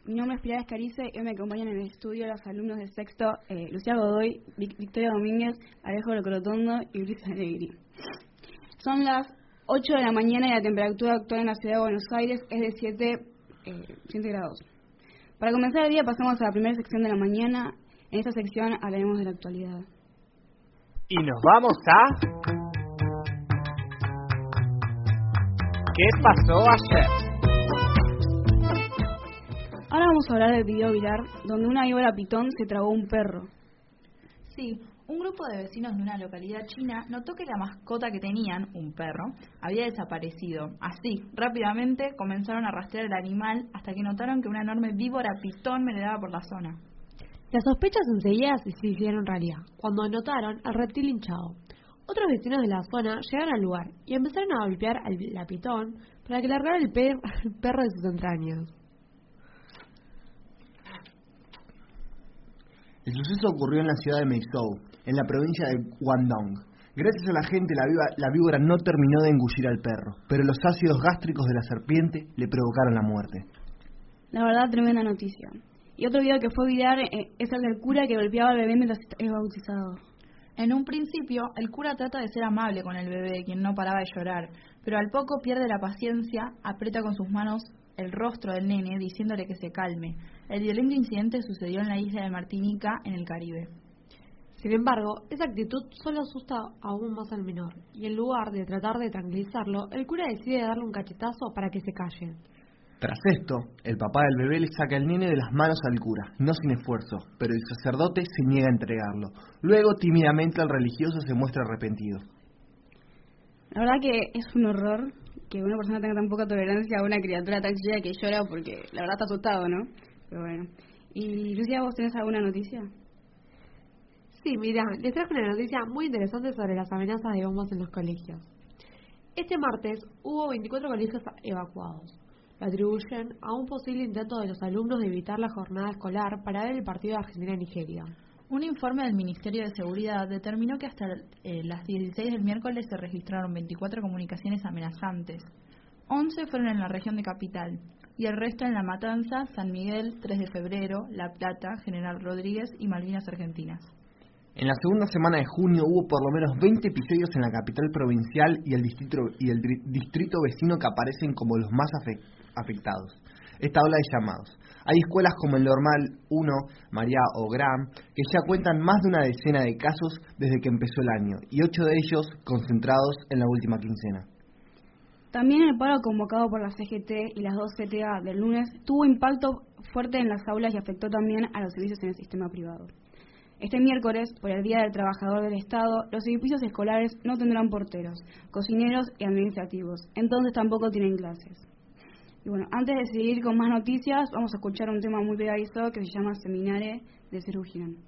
Mi nombre es Pilar Escarice y hoy me acompañan en el estudio los alumnos de sexto, Lucía Godoy, Victoria Domínguez, Alejo Locrotondo y Ulises Alegri. Son las 8 de la mañana y la temperatura actual en la ciudad de Buenos Aires es de 7 grados. Para comenzar el día pasamos a la primera sección de la mañana. En esta sección hablaremos de la actualidad. Y nos vamos a... ¿Qué pasó ayer? Ahora vamos a hablar del video viral donde una víbora pitón se tragó un perro. Sí, un grupo de vecinos de una localidad china notó que la mascota que tenían, un perro, había desaparecido. Así, rápidamente comenzaron a rastrear el animal hasta que notaron que una enorme víbora pitón merodeaba por la zona. Las sospechas enseguida se hicieron realidad, cuando notaron al reptil hinchado. Otros vecinos de la zona llegaron al lugar y empezaron a golpear a la pitón para que largara el perro de sus entrañas. El suceso ocurrió en la ciudad de Meizhou, en la provincia de Guangdong. Gracias a la gente, la víbora no terminó de engullir al perro, pero los ácidos gástricos de la serpiente le provocaron la muerte. La verdad, tremenda noticia. Y otro video que fue viral es el del cura que golpeaba al bebé mientras es bautizado. En un principio, el cura trata de ser amable con el bebé, quien no paraba de llorar, pero al poco pierde la paciencia, aprieta con sus manos el rostro del nene, diciéndole que se calme. El violento incidente sucedió en la isla de Martinica, en el Caribe. Sin embargo, esa actitud solo asusta aún más al menor, y en lugar de tratar de tranquilizarlo, el cura decide darle un cachetazo para que se calle. Tras esto, el papá del bebé le saca el nene de las manos al cura, no sin esfuerzo, pero el sacerdote se niega a entregarlo. Luego, tímidamente, el religioso se muestra arrepentido. La verdad que es un horror que una persona tenga tan poca tolerancia a una criatura tan chica que llora porque la verdad está asustado, ¿no? Pero bueno. Y Lucía, ¿vos tenés alguna noticia? Sí, mira, les traje una noticia muy interesante sobre las amenazas de bombas en los colegios. Este martes hubo 24 colegios evacuados. Lo atribuyen a un posible intento de los alumnos de evitar la jornada escolar para ver el partido de Argentina-Nigeria. Un informe del Ministerio de Seguridad determinó que hasta las 16 del miércoles se registraron 24 comunicaciones amenazantes. 11 fueron en la región de Capital y el resto en La Matanza, San Miguel, 3 de febrero, La Plata, General Rodríguez y Malvinas Argentinas. En la segunda semana de junio hubo por lo menos 20 episodios en la capital provincial y el distrito vecino que aparecen como los más afectados. Esta ola de llamados. Hay escuelas como el Normal 1, María o Graham, que ya cuentan más de una decena de casos desde que empezó el año, y 8 de ellos concentrados en la última quincena. También el paro convocado por la CGT y las dos CTA del lunes tuvo impacto fuerte en las aulas y afectó también a los servicios en el sistema privado. Este miércoles, por el Día del Trabajador del Estado, los edificios escolares no tendrán porteros, cocineros y administrativos, entonces tampoco tienen clases. Y bueno, antes de seguir con más noticias, vamos a escuchar un tema muy pegadizo que se llama Seminare de Serú Girán.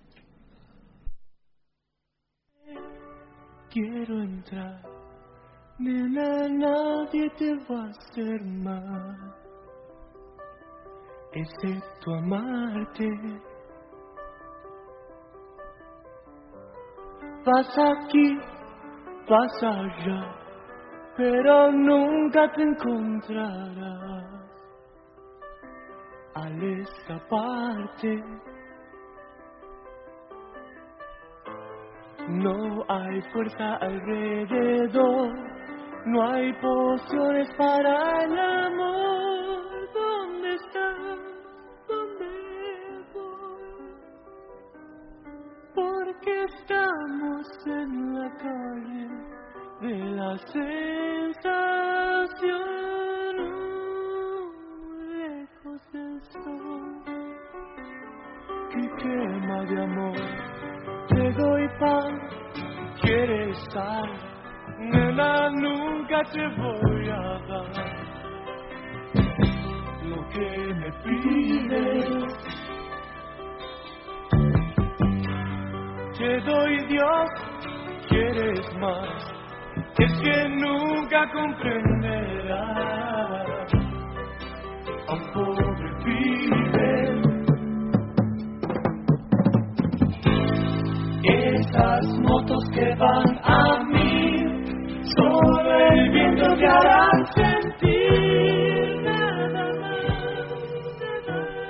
Quiero entrar, nena, nadie te va a hacer mal, excepto amarte. Vas aquí, vas allá, pero nunca te encontrarás. Al escaparte, no hay fuerza alrededor, no hay pociones para el amor. ¿Dónde estás? ¿Dónde voy? Porque estamos en la calle de la sensación, lejos del sol que quema de amor. Te doy pan, quieres sal, nena, nunca te voy a dar lo que me pides. Te doy Dios, quieres más, es que nunca comprenderás a un pobre pibe. Esas motos que van a mí, solo el viento te hará sentir nada más, nada más.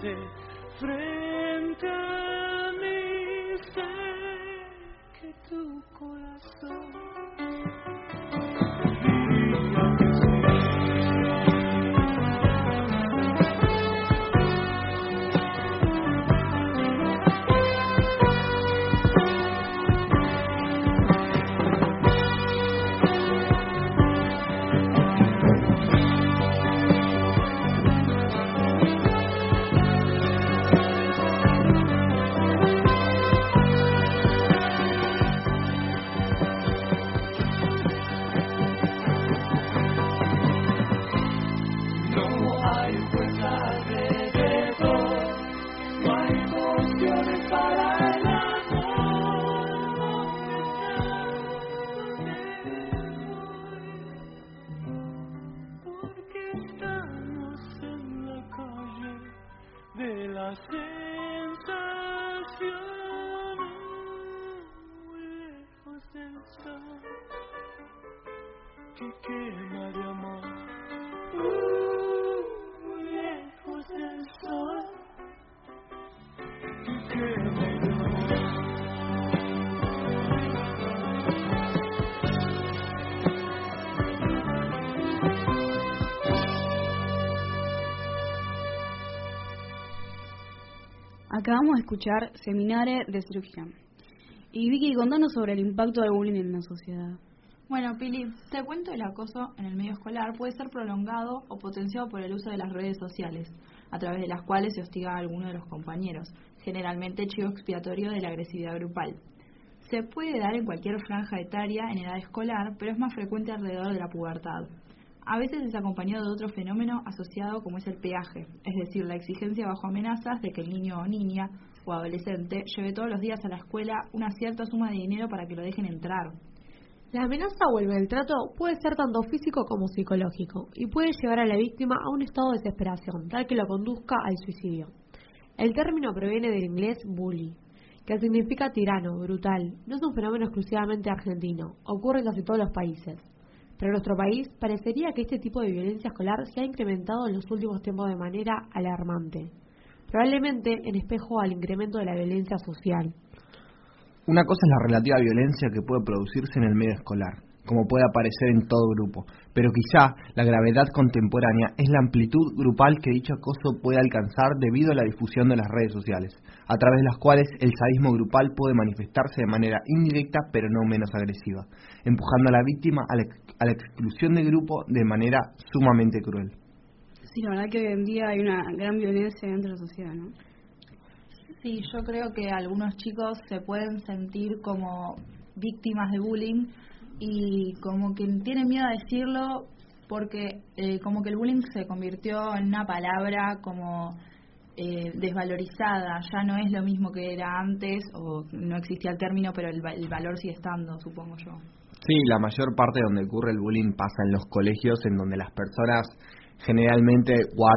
quedarte frente a mí. Sé que tu corazón diría que de la sensación muy lejos del sol que quema de amor, muy lejos del sol que quema de amor. Acabamos de escuchar Seminare de Cirugía. Y Vicky, contanos sobre el impacto del bullying en la sociedad. Bueno, Pili, te cuento, el acoso en el medio escolar puede ser prolongado o potenciado por el uso de las redes sociales, a través de las cuales se hostiga a alguno de los compañeros, generalmente chivo expiatorio de la agresividad grupal. Se puede dar en cualquier franja etaria en edad escolar, pero es más frecuente alrededor de la pubertad. A veces es acompañado de otro fenómeno asociado como es el peaje, es decir, la exigencia bajo amenazas de que el niño o niña o adolescente lleve todos los días a la escuela una cierta suma de dinero para que lo dejen entrar. La amenaza o el maltrato puede ser tanto físico como psicológico y puede llevar a la víctima a un estado de desesperación, tal que lo conduzca al suicidio. El término proviene del inglés bully, que significa tirano, brutal. No es un fenómeno exclusivamente argentino, ocurre en casi todos los países. Pero en nuestro país parecería que este tipo de violencia escolar se ha incrementado en los últimos tiempos de manera alarmante, probablemente en espejo al incremento de la violencia social. Una cosa es la relativa violencia que puede producirse en el medio escolar, como puede aparecer en todo grupo, pero quizá la gravedad contemporánea es la amplitud grupal que dicho acoso puede alcanzar debido a la difusión de las redes sociales, a través de las cuales el sadismo grupal puede manifestarse de manera indirecta pero no menos agresiva, empujando a la víctima a la exclusión del grupo de manera sumamente cruel. Sí, la verdad que hoy en día hay una gran violencia dentro de la sociedad, ¿no? Sí, yo creo que algunos chicos se pueden sentir como víctimas de bullying y como que tienen miedo a decirlo porque como que el bullying se convirtió en una palabra como desvalorizada, ya no es lo mismo que era antes, o no existía el término, pero el valor sigue estando, supongo yo. Sí, la mayor parte donde ocurre el bullying pasa en los colegios, en donde las personas generalmente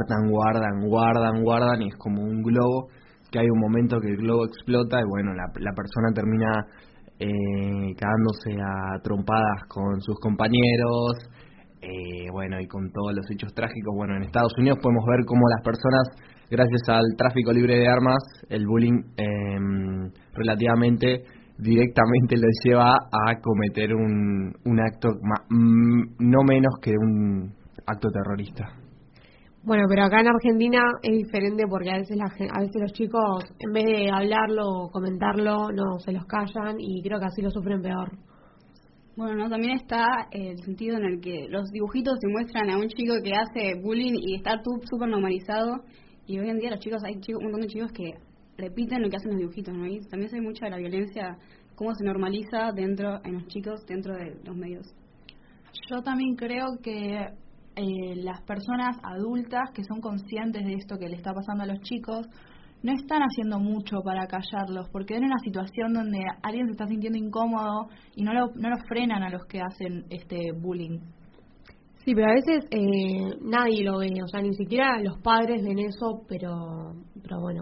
guardan y es como un globo, que hay un momento que el globo explota y bueno, la persona termina cagándose a trompadas con sus compañeros, bueno, y con todos los hechos trágicos. Bueno, en Estados Unidos podemos ver cómo las personas, gracias al tráfico libre de armas, el bullying relativamente directamente les lleva a cometer un acto no menos que un acto terrorista. Bueno, pero acá en Argentina es diferente porque a veces los chicos, en vez de hablarlo o comentarlo, no, se los callan y creo que así lo sufren peor. Bueno, ¿no? También está el sentido en el que los dibujitos te muestran a un chico que hace bullying y está súper normalizado, y hoy en día hay un montón de chicos que repiten lo que hacen los dibujitos, ¿no? Y también se ve mucha de la violencia, cómo se normaliza en los chicos dentro de los medios. Yo también creo que las personas adultas que son conscientes de esto que le está pasando a los chicos no están haciendo mucho para callarlos, porque ven una situación donde alguien se está sintiendo incómodo y no lo frenan a los que hacen este bullying. Sí, pero a veces nadie lo ve, o sea, ni siquiera los padres ven eso, pero bueno.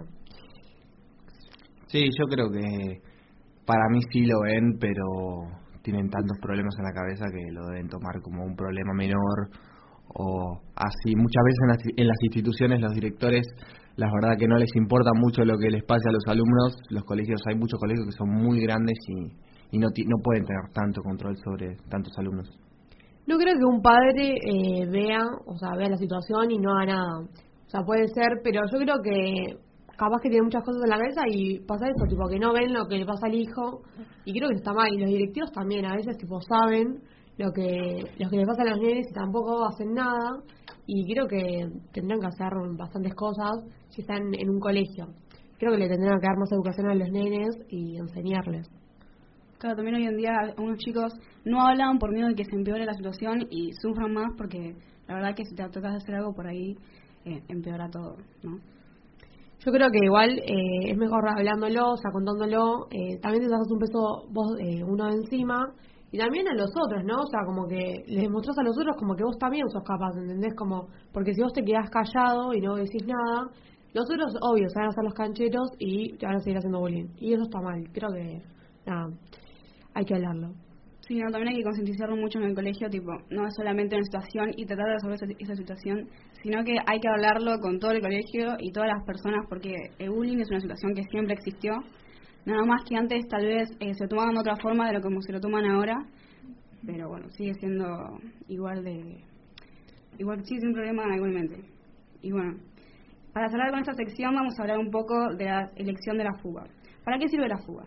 Sí, yo creo que para mí sí lo ven, pero tienen tantos problemas en la cabeza que lo deben tomar como un problema menor, o así. Muchas veces en las instituciones los directores la verdad que no les importa mucho lo que les pase a los alumnos. Los colegios, hay muchos colegios que son muy grandes y no pueden tener tanto control sobre tantos alumnos. No creo que un padre vea la situación y no haga nada. O sea, puede ser, pero yo creo que capaz que tiene muchas cosas en la cabeza y pasa eso, tipo que no ven lo que le pasa al hijo, y creo que está mal. Y los directivos también a veces tipo saben lo que les pasa a los nenes y tampoco hacen nada, y creo que tendrán que hacer bastantes cosas si están en un colegio. Creo que le tendrán que dar más educación a los nenes y enseñarles. Claro, también hoy en día algunos chicos no hablan por miedo de que se empeore la situación y sufran más, porque la verdad que si te tocas hacer algo por ahí, empeora todo, ¿no? Yo creo que igual es mejor hablándolo, o sea, contándolo, también te sacas un peso vos uno de encima, y también a los otros, ¿no? O sea, como que les demostrás a los otros como que vos también sos capaz, ¿entendés? Como, porque si vos te quedás callado y no decís nada, los otros, obvio, se van a hacer los cancheros y te van a seguir haciendo bullying, y eso está mal. Creo que, nada, hay que hablarlo. Sí, no, también hay que concientizarlo mucho en el colegio, tipo, no es solamente una situación y tratar de resolver esa situación, sino que hay que hablarlo con todo el colegio y todas las personas, porque el bullying es una situación que siempre existió, nada más que antes tal vez se tomaban de otra forma de lo como se lo toman ahora, pero bueno, sigue siendo igual, sigue siendo un problema igualmente. Y bueno, para cerrar con esta sección vamos a hablar un poco de la elección de la fuga. ¿Para qué sirve la fuga?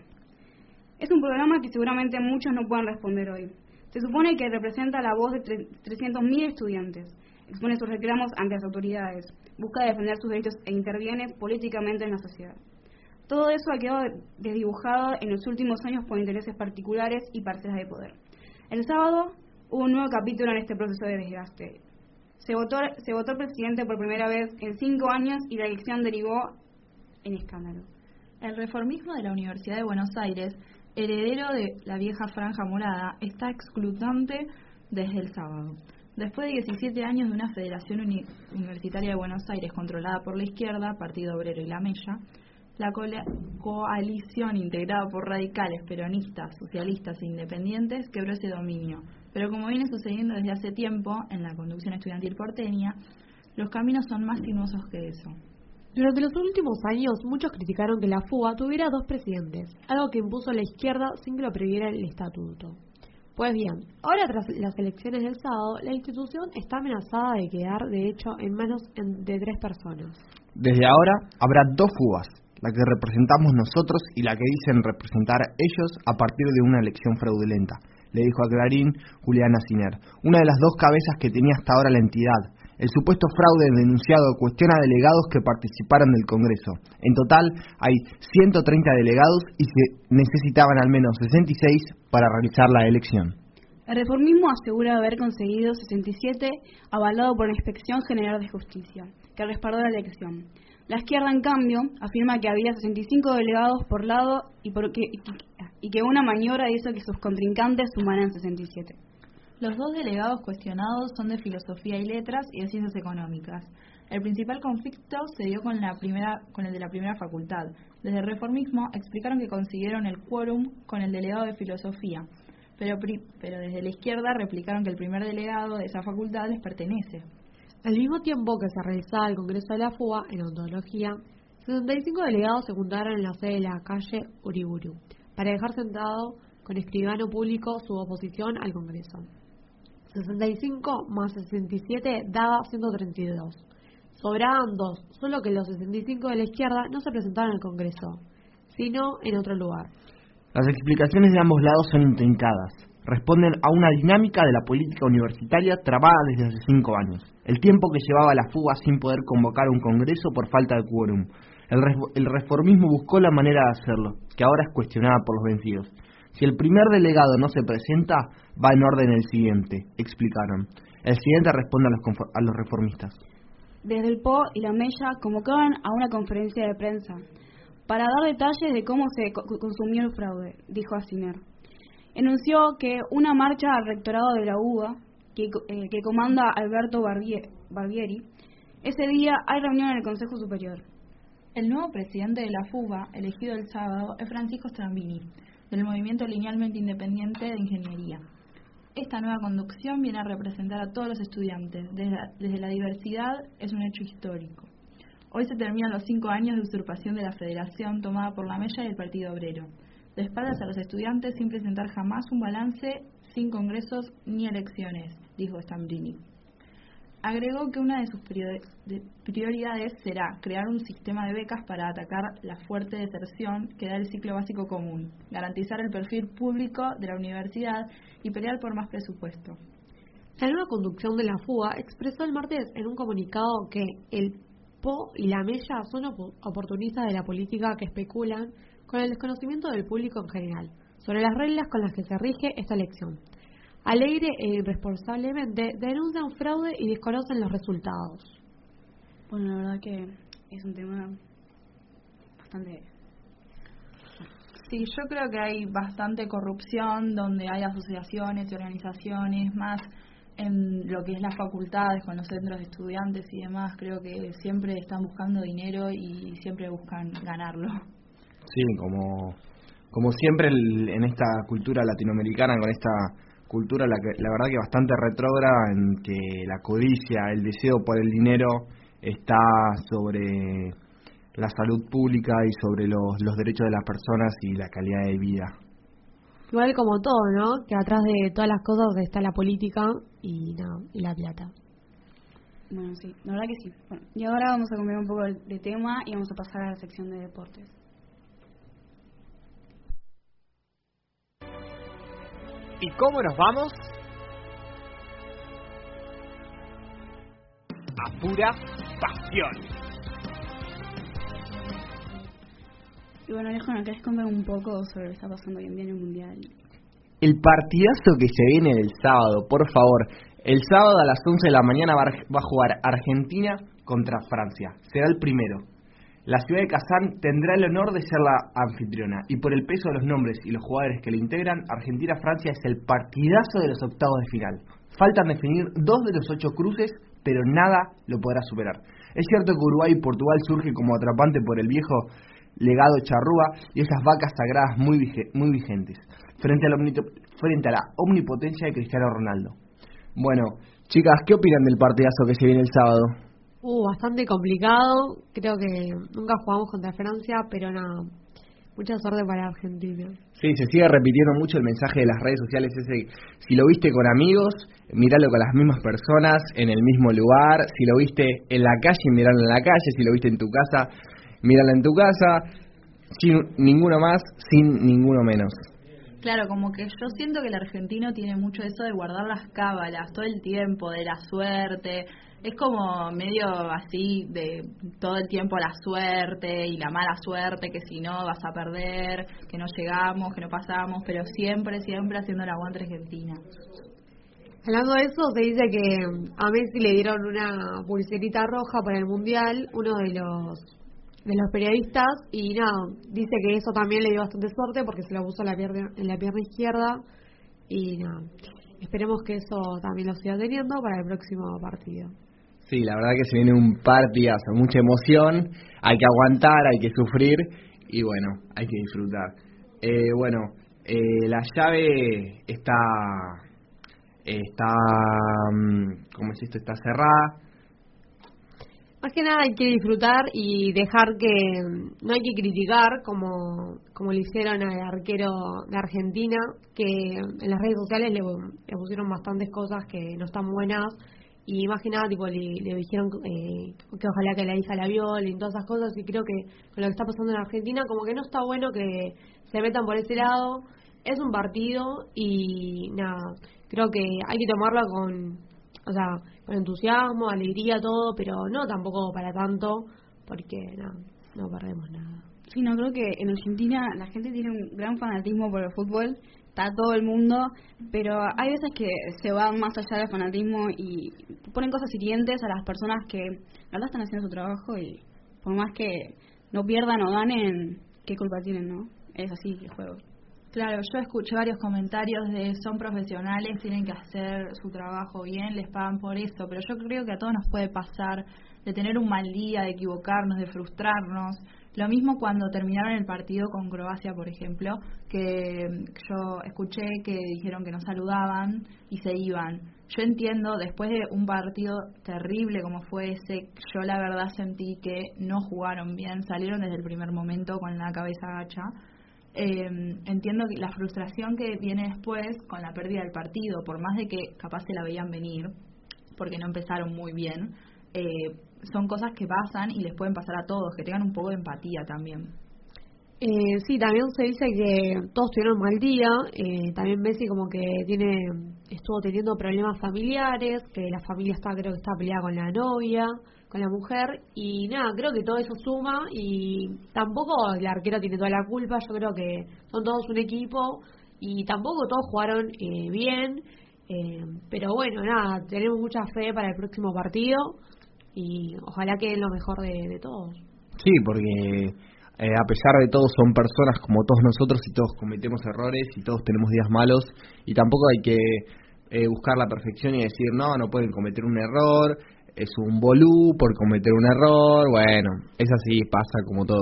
Es un programa que seguramente muchos no puedan responder hoy. Se supone que representa la voz de 300.000 estudiantes, expone sus reclamos ante las autoridades, busca defender sus derechos e interviene políticamente en la sociedad. Todo eso ha quedado desdibujado en los últimos años por intereses particulares y parcelas de poder. El sábado hubo un nuevo capítulo en este proceso de desgaste. Se votó presidente por primera vez en 5 años y la elección derivó en escándalo. El reformismo de la Universidad de Buenos Aires, heredero de la vieja franja morada, está exclutante desde el sábado. Después de 17 años de una federación universitaria de Buenos Aires controlada por la izquierda, Partido Obrero y La Mella, la coalición integrada por radicales, peronistas, socialistas e independientes quebró ese dominio. Pero como viene sucediendo desde hace tiempo en la conducción estudiantil porteña, los caminos son más sinuosos que eso. Durante los últimos años, muchos criticaron que la fuga tuviera 2 presidentes, algo que impuso la izquierda sin que lo previera el estatuto. Pues bien, ahora tras las elecciones del sábado, la institución está amenazada de quedar, de hecho, en manos de 3 personas. Desde ahora habrá 2 fugas, la que representamos nosotros y la que dicen representar ellos a partir de una elección fraudulenta, le dijo a Clarín Juliana Siner, una de las 2 cabezas que tenía hasta ahora la entidad. El supuesto fraude denunciado cuestiona a delegados que participaron del Congreso. En total hay 130 delegados y se necesitaban al menos 66 para realizar la elección. El reformismo asegura haber conseguido 67, avalado por la Inspección General de Justicia, que respaldó la elección. La izquierda, en cambio, afirma que había 65 delegados por lado y que una maniobra hizo que sus contrincantes sumaran 67. Los 2 delegados cuestionados son de Filosofía y Letras y de Ciencias Económicas. El principal conflicto se dio con el de la primera facultad. Desde el reformismo explicaron que consiguieron el quórum con el delegado de Filosofía, pero desde la izquierda replicaron que el primer delegado de esa facultad les pertenece. Al mismo tiempo que se realizaba el Congreso de la Fuga en Odontología, 65 delegados se juntaron en la sede de la calle Uriburu para dejar sentado con escribano público su oposición al Congreso. 65 más 67 daba 132. Sobraban 2, solo que los 65 de la izquierda no se presentaron al Congreso, sino en otro lugar. Las explicaciones de ambos lados son intrincadas. Responden a una dinámica de la política universitaria trabada desde hace 5 años. El tiempo que llevaba la fuga sin poder convocar un congreso por falta de quórum. El reformismo buscó la manera de hacerlo, que ahora es cuestionada por los vencidos. Si el primer delegado no se presenta, va en orden el siguiente, explicaron. El siguiente responde a los reformistas. Desde el PO y la Mella convocaban a una conferencia de prensa para dar detalles de cómo se consumió el fraude, dijo Asiner. Enunció que una marcha al rectorado de la UBA, que comanda Alberto Barbieri, ese día hay reunión en el Consejo Superior. El nuevo presidente de la FUBA, elegido el sábado, es Francisco Strambini, del Movimiento Linealmente Independiente de Ingeniería. Esta nueva conducción viene a representar a todos los estudiantes. Desde la diversidad es un hecho histórico. Hoy se terminan los 5 años de usurpación de la federación tomada por la Mella y el Partido Obrero, de espaldas a los estudiantes sin presentar jamás un balance, sin congresos ni elecciones, dijo Stambrini. Agregó que una de sus prioridades será crear un sistema de becas para atacar la fuerte deserción que da el ciclo básico común, garantizar el perfil público de la universidad y pelear por más presupuesto. La nueva conducción de la fuga expresó el martes en un comunicado que el PO y la Mella son oportunistas de la política que especulan con el desconocimiento del público en general sobre las reglas con las que se rige esta elección. Alegre e irresponsablemente denuncian fraude y desconocen los resultados. Bueno, la verdad que es un tema bastante... Sí, yo creo que hay bastante corrupción donde hay asociaciones y organizaciones, más en lo que es las facultades, con los centros de estudiantes y demás. Creo que siempre están buscando dinero y siempre buscan ganarlo. Sí, como siempre en esta cultura latinoamericana, con esta cultura la verdad que bastante retrógrada, en que la codicia, el deseo por el dinero está sobre la salud pública y sobre los derechos de las personas y la calidad de vida. Igual como todo, ¿no? Que atrás de todas las cosas está la política y la plata. Bueno, sí, la verdad que sí. Bueno, y ahora vamos a cambiar un poco de tema y vamos a pasar a la sección de deportes. ¿Y cómo nos vamos? A pura pasión. Y bueno, Alejo, ¿no querés contar un poco sobre lo que está pasando hoy en día en el Mundial? El partidazo que se viene el sábado, por favor. El sábado a las 11 de la mañana va a jugar Argentina contra Francia. Será el primero. La ciudad de Kazán tendrá el honor de ser la anfitriona. Y por el peso de los nombres y los jugadores que le integran, Argentina-Francia es el partidazo de los octavos de final. Faltan definir 2 de los 8 cruces, pero nada lo podrá superar. Es cierto que Uruguay y Portugal surge como atrapante por el viejo legado charrúa y esas vacas sagradas muy vigentes, frente a la omnipotencia de Cristiano Ronaldo. Bueno, chicas, ¿qué opinan del partidazo que se viene el sábado? Bastante complicado. Creo que nunca jugamos contra Francia, pero nada, mucha suerte para Argentina. Sí, se sigue repitiendo mucho el mensaje de las redes sociales ese: si lo viste con amigos, míralo con las mismas personas, en el mismo lugar. Si lo viste en la calle, míralo en la calle. Si lo viste en tu casa, míralo en tu casa. Sin ninguno más, sin ninguno menos. Claro, como que yo siento que el argentino tiene mucho eso de guardar las cábalas todo el tiempo, de la suerte. Es como medio así de todo el tiempo la suerte y la mala suerte, que si no vas a perder, que no llegamos, que no pasamos, pero siempre haciendo el aguante Argentina. Hablando de eso, se dice que a Messi le dieron una pulserita roja para el Mundial, uno de los periodistas, y nada, dice que eso también le dio bastante suerte porque se lo puso en la pierna izquierda, y nada, esperemos que eso también lo siga teniendo para el próximo partido. Sí, la verdad que se viene un partidazo, mucha emoción, hay que aguantar, hay que sufrir y bueno, hay que disfrutar. La llave está ¿cómo es esto? Está cerrada. Más que nada hay que disfrutar y dejar que no hay que criticar como le hicieron al arquero de Argentina, que en las redes sociales le pusieron bastantes cosas que no están buenas. Y más que nada, tipo, le dijeron que ojalá que la hija la violen y todas esas cosas. Y creo que con lo que está pasando en Argentina, como que no está bueno que se metan por ese lado. Es un partido y nada, creo que hay que tomarlo con entusiasmo, alegría, todo, pero no tampoco para tanto, porque no perdemos nada. Sí, no, creo que en Argentina la gente tiene un gran fanatismo por el fútbol. Está todo el mundo, pero hay veces que se van más allá del fanatismo y ponen cosas hirientes a las personas que la verdad están haciendo su trabajo, y por más que no pierdan o ganen, ¿qué culpa tienen, no? Es así el juego. Claro, yo escuché varios comentarios de son profesionales, tienen que hacer su trabajo bien, les pagan por eso, pero yo creo que a todos nos puede pasar de tener un mal día, de equivocarnos, de frustrarnos. Lo mismo cuando terminaron el partido con Croacia, por ejemplo, que yo escuché que dijeron que no saludaban y se iban. Yo entiendo, después de un partido terrible como fue ese, yo la verdad sentí que no jugaron bien, salieron desde el primer momento con la cabeza gacha. Entiendo que la frustración que viene después con la pérdida del partido, por más de que capaz se la veían venir, porque no empezaron muy bien, son cosas que pasan y les pueden pasar a todos, que tengan un poco de empatía también. Sí, también se dice que todos tuvieron mal día, también Messi como que estuvo teniendo problemas familiares, que la familia creo que está peleada con la novia, con la mujer, y nada, creo que todo eso suma, y tampoco el arquero tiene toda la culpa, yo creo que son todos un equipo, y tampoco todos jugaron bien, pero bueno, nada, tenemos mucha fe para el próximo partido, y ojalá que es lo mejor de todos. Sí, porque a pesar de todo son personas como todos nosotros y todos cometemos errores y todos tenemos días malos y tampoco hay que buscar la perfección y decir no pueden cometer un error, es un bolú por cometer un error, bueno, es así, pasa como todo.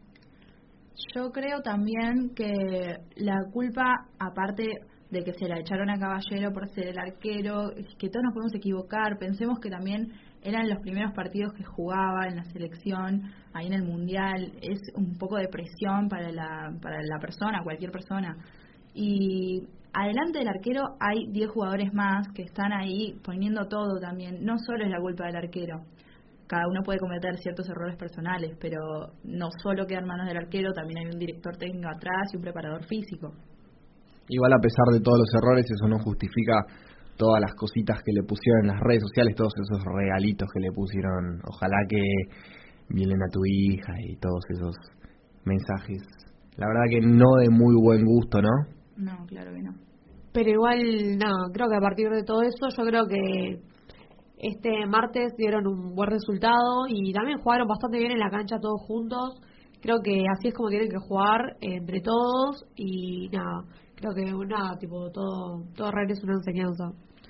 Yo creo también que la culpa, aparte de que se la echaron a Caballero por ser el arquero, que todos nos podemos equivocar, pensemos que también eran los primeros partidos que jugaba en la selección, ahí en el Mundial, es un poco de presión para la persona, cualquier persona. Y adelante del arquero hay 10 jugadores más que están ahí poniendo todo también, no solo es la culpa del arquero. Cada uno puede cometer ciertos errores personales, pero no solo queda en manos del arquero, también hay un director técnico atrás y un preparador físico. Igual a pesar de todos los errores, eso no justifica todas las cositas que le pusieron en las redes sociales, todos esos regalitos que le pusieron, ojalá que violen a tu hija y todos esos mensajes. La verdad que no de muy buen gusto, ¿no? No, claro que no. Pero igual, creo que a partir de todo eso, yo creo que este martes dieron un buen resultado y también jugaron bastante bien en la cancha todos juntos. Creo que así es como tienen que jugar entre todos y creo que todo regresa una enseñanza.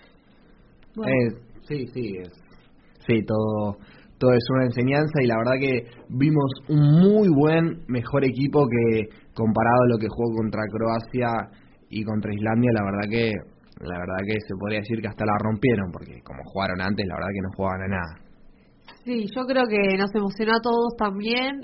Bueno. Sí, todo es una enseñanza y la verdad que vimos un muy mejor equipo que comparado a lo que jugó contra Croacia y contra Islandia, la verdad que se podría decir que hasta la rompieron, porque como jugaron antes, la verdad que no jugaban a nada. Sí, yo creo que nos emocionó a todos también,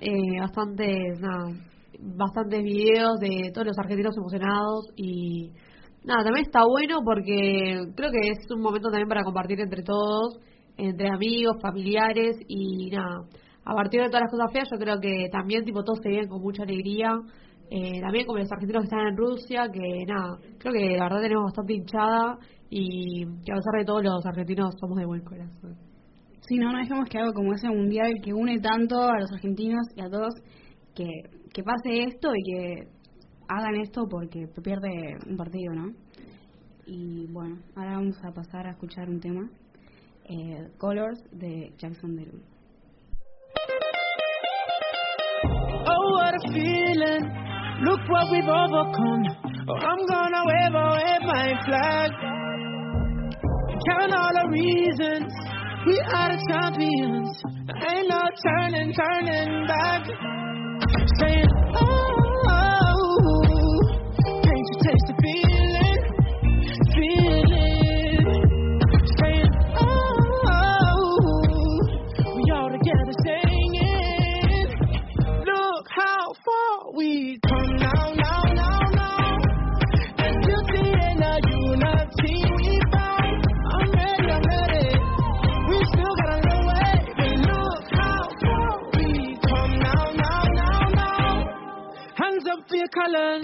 bastantes videos de todos los argentinos emocionados y también está bueno porque creo que es un momento también para compartir entre todos, entre amigos, familiares y a partir de todas las cosas feas yo creo que también todos se viven con mucha alegría, también como los argentinos que están en Rusia, que creo que la verdad tenemos bastante hinchada y que a pesar de todo los argentinos somos de buen corazón. Sí, no dejemos que algo como ese mundial que une tanto a los argentinos y a todos, que pase esto y que hagan esto porque pierde un partido, ¿no? Y bueno, ahora vamos a pasar a escuchar un tema, Colors de Jackson Derulo. Oh, what a feeling, look what we've overcome. Oh, I'm gonna wave my flag, count all the reasons we are the champions. Ain't no turning back. Saying, oh, can't you taste the feeling? Saying, oh, we all together singing. Look how far we come now. And you see in the unity we found. I'm ready. We still got a long way, but look how far we come now. Hands up for your colors.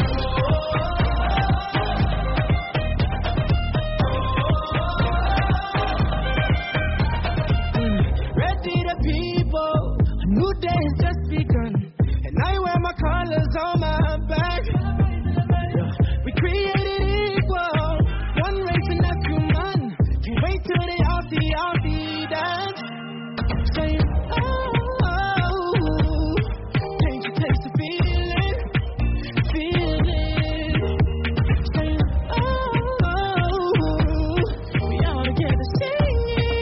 Ready the people, a new day has just begun, and I wear my colors on my back. We created equal, one race and that's human. Can't wait till they all see that. Saying, oh, can't you taste the feeling? Saying, oh, we all together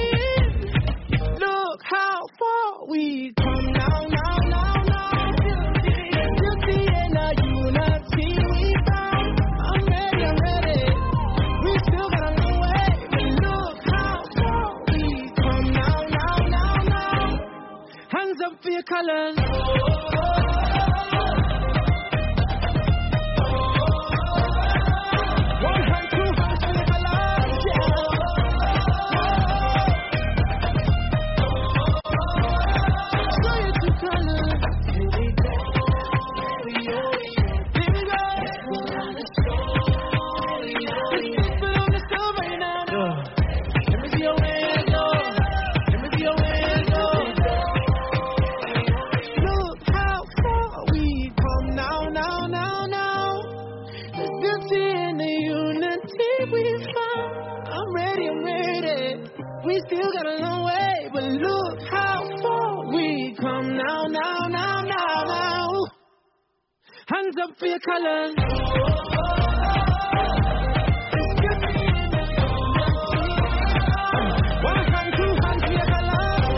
singing. Look how far we come now. for your colors. One hand, two hands for your colors. Show your two colors. We still got a long way, but look how far we come now. Hands up for your colors. One hand, two hands for your colors.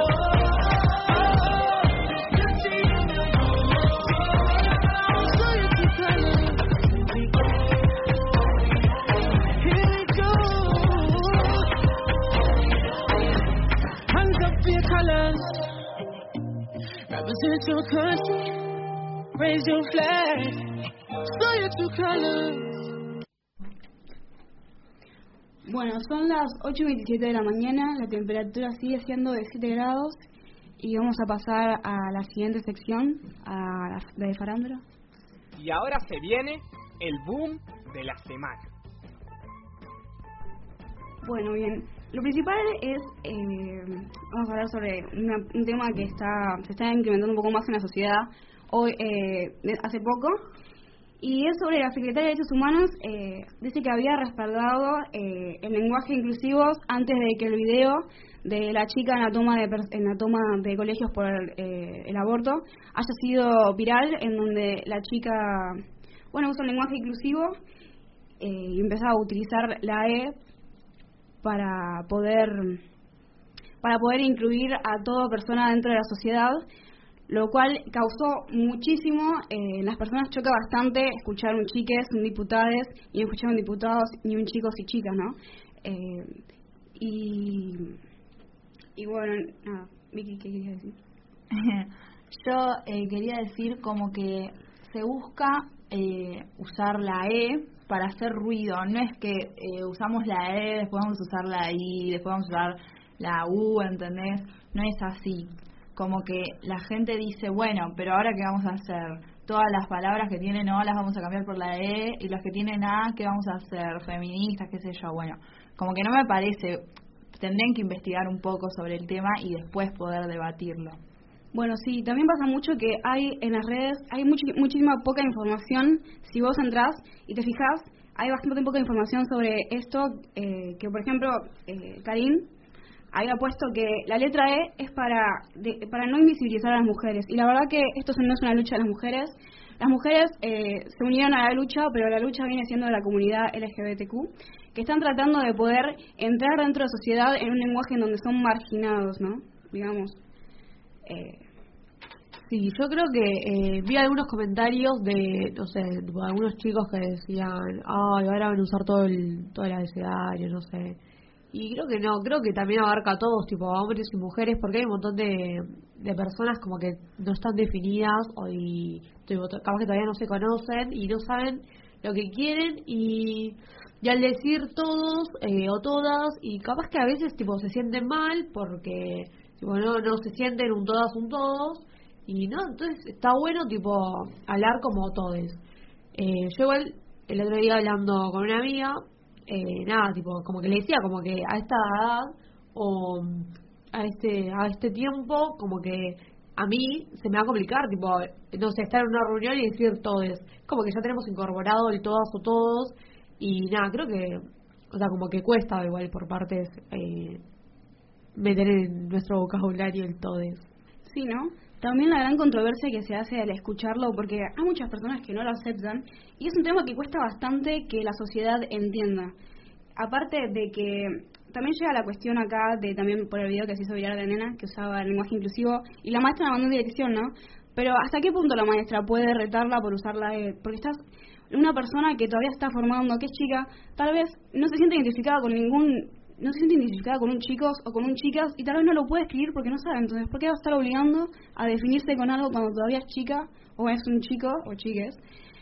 Show your two colors. Here we go. Hands up for your colors. Represent your country. Raise your flag. Show your two colors. Bueno, son las 8:27 de la mañana, la temperatura sigue siendo de 7 grados y vamos a pasar a la siguiente sección, a la de farándula. Y ahora se viene el boom de la semana. Bueno, bien, lo principal es, vamos a hablar sobre un tema que se está implementando un poco más en la sociedad hoy, hace poco, y es sobre la Secretaría de Derechos Humanos. Dice que había respaldado el lenguaje inclusivo antes de que el video de la chica en la toma de colegios por el aborto haya sido viral, en donde la chica, usa el lenguaje inclusivo y empezaba a utilizar la E para poder incluir a toda persona dentro de la sociedad, lo cual causó muchísimo, las personas choca bastante escuchar un chiques, un diputades, y no escuchar un diputados ni un chicos y chicas, ¿no? Y bueno, nada, Vicky, ¿qué querías decir? Yo quería decir como que se busca usar la E para hacer ruido. No es que usamos la E, después vamos a usar la I, después vamos a usar la U, ¿entendés? No es así. Como que la gente dice, bueno, pero ahora ¿qué vamos a hacer? Todas las palabras que tienen O las vamos a cambiar por la E, y las que tienen A, ¿qué vamos a hacer? Feministas, qué sé yo. Bueno, como que no me parece. Tendrían que investigar un poco sobre el tema y después poder debatirlo. Bueno, sí, también pasa mucho que hay en las redes, hay muchísima poca información. Si vos entrás y te fijas, hay bastante poca información sobre esto, que por ejemplo, Karim había puesto que la letra E es para no invisibilizar a las mujeres. Y la verdad que esto no es una lucha de las mujeres. Las mujeres se unieron a la lucha, pero la lucha viene siendo de la comunidad LGBTQ, que están tratando de poder entrar dentro de la sociedad en un lenguaje en donde son marginados, ¿no? Digamos. Sí, yo creo que vi algunos comentarios de, no sé, de algunos chicos que decían, ay, ahora van a usar todo el abecedario, no sé. Y creo que no, creo que también abarca a todos, tipo a hombres y mujeres, porque hay un montón de personas como que no están definidas y tipo, capaz que todavía no se conocen y no saben lo que quieren, y al decir todos o todas, y capaz que a veces tipo se sienten mal porque tipo no se sienten un todos, y no, entonces está bueno tipo hablar como todes. Yo igual el otro día hablando con una amiga, nada, tipo, como que le decía, como que a esta edad o a este tiempo, como que a mí se me va a complicar, tipo, no sé, estar en una reunión y decir todes. Como que ya tenemos incorporado el todas o todos, y nada, creo que, o sea, como que cuesta igual por partes meter en nuestro vocabulario el todes. Sí, ¿no? También la gran controversia que se hace al escucharlo, porque hay muchas personas que no lo aceptan, y es un tema que cuesta bastante que la sociedad entienda. Aparte de que también llega la cuestión acá, de también por el video que se hizo viral de nena, que usaba el lenguaje inclusivo, y la maestra la mandó en dirección, ¿no? Pero ¿hasta qué punto la maestra puede retarla por usarla? Porque estás una persona que todavía está formando, que es chica, tal vez no se siente identificada con no se siente identificada con un chicos o con un chicas y tal vez no lo puede escribir porque no sabe. Entonces, ¿por qué va a estar obligando a definirse con algo cuando todavía es chica o es un chico o chiques?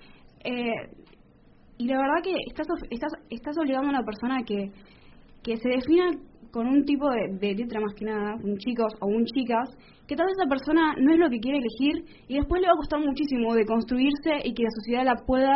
Y la verdad que estás obligando a una persona que se defina con un tipo de letra más que nada, un chicos o un chicas, que tal vez esa persona no es lo que quiere elegir y después le va a costar muchísimo de construirse y que la sociedad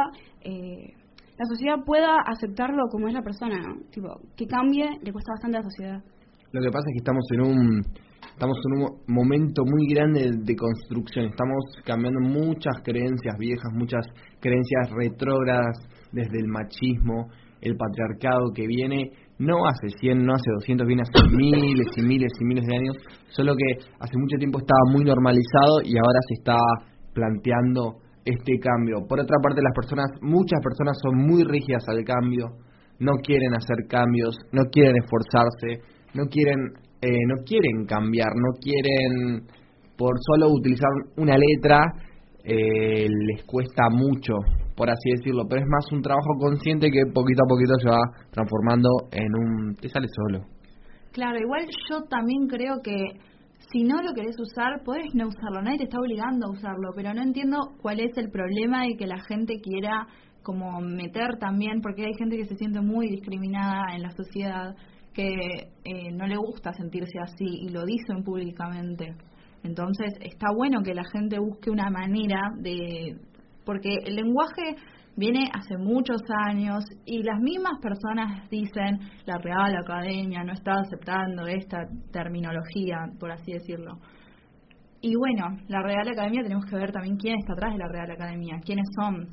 pueda aceptarlo como es la persona, ¿no? Tipo, que cambie le cuesta bastante a la sociedad. Lo que pasa es que estamos en un momento muy grande de construcción. Estamos cambiando muchas creencias viejas, muchas creencias retrógradas, desde el machismo, el patriarcado que viene no hace 100, no hace 200, viene hace miles y miles y miles de años, solo que hace mucho tiempo estaba muy normalizado y ahora se está planteando este cambio. Por otra parte, muchas personas son muy rígidas al cambio, no quieren hacer cambios, no quieren esforzarse, no quieren cambiar, no quieren, por solo utilizar una letra, les cuesta mucho, por así decirlo, pero es más un trabajo consciente que poquito a poquito se va transformando en te sale solo. Claro, igual yo también creo que si no lo querés usar, podés no usarlo, nadie te está obligando a usarlo, pero no entiendo cuál es el problema de que la gente quiera como meter también, porque hay gente que se siente muy discriminada en la sociedad, que no le gusta sentirse así y lo dicen públicamente. Entonces está bueno que la gente busque una manera de... Porque el lenguaje viene hace muchos años y las mismas personas dicen la Real Academia no está aceptando esta terminología, por así decirlo. Y bueno, la Real Academia tenemos que ver también quién está atrás de la Real Academia, quiénes son.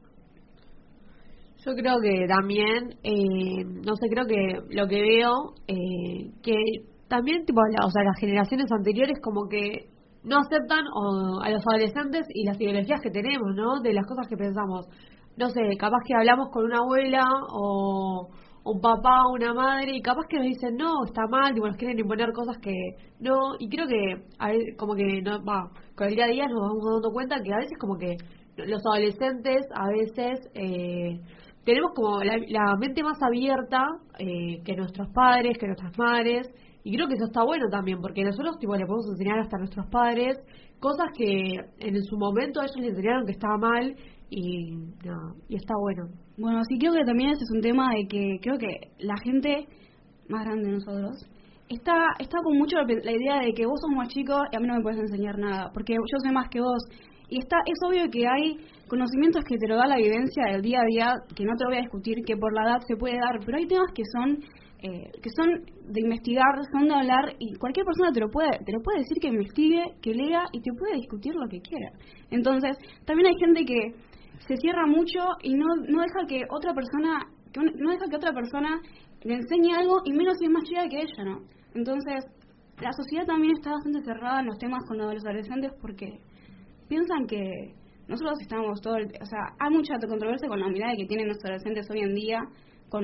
Yo creo que también, creo que lo que veo, que también, tipo, las generaciones anteriores como que no aceptan a los adolescentes y las ideologías que tenemos, ¿no? De las cosas que pensamos. No sé, capaz que hablamos con una abuela o un papá o una madre y capaz que nos dicen, no, está mal, tipo, nos quieren imponer cosas que no. Y creo que, como que, con el día a día nos vamos dando cuenta que a veces como que los adolescentes a veces... tenemos como la mente más abierta que nuestros padres, que nuestras madres, y creo que eso está bueno también, porque nosotros le podemos enseñar hasta a nuestros padres cosas que en su momento ellos les enseñaron que estaba mal y está bueno. Bueno, sí, creo que también ese es un tema de que creo que la gente más grande de nosotros está con mucho la idea de que vos sos más chico y a mí no me puedes enseñar nada, porque yo sé más que vos. Y es obvio que hay conocimientos que te lo da la vivencia del día a día, que no te lo voy a discutir, que por la edad se puede dar, pero hay temas que son de investigar, son de hablar, y cualquier persona te lo puede decir, que investigue, que lea y te puede discutir lo que quiera. Entonces, también hay gente que se cierra mucho y no deja que otra persona le enseñe algo, y menos si es más chica que ella, ¿no? Entonces, la sociedad también está bastante cerrada en los temas con los adolescentes porque piensan que nosotros estamos hay mucha controversia con la mirada que tienen los adolescentes hoy en día con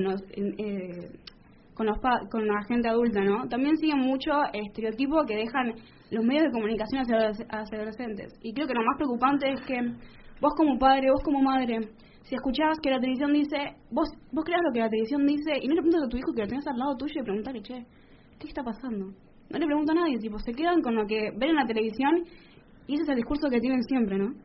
la gente adulta, ¿no? También siguen mucho el estereotipo que dejan los medios de comunicación hacia los adolescentes. Y creo que lo más preocupante es que vos como padre, vos como madre, si escuchás que la televisión dice, vos creas lo que la televisión dice y no le preguntas a tu hijo que lo tenés al lado tuyo y preguntarle, che, ¿qué está pasando? No le pregunta a nadie, tipo, se quedan con lo que ven en la televisión y ese es el discurso que tienen siempre, ¿no?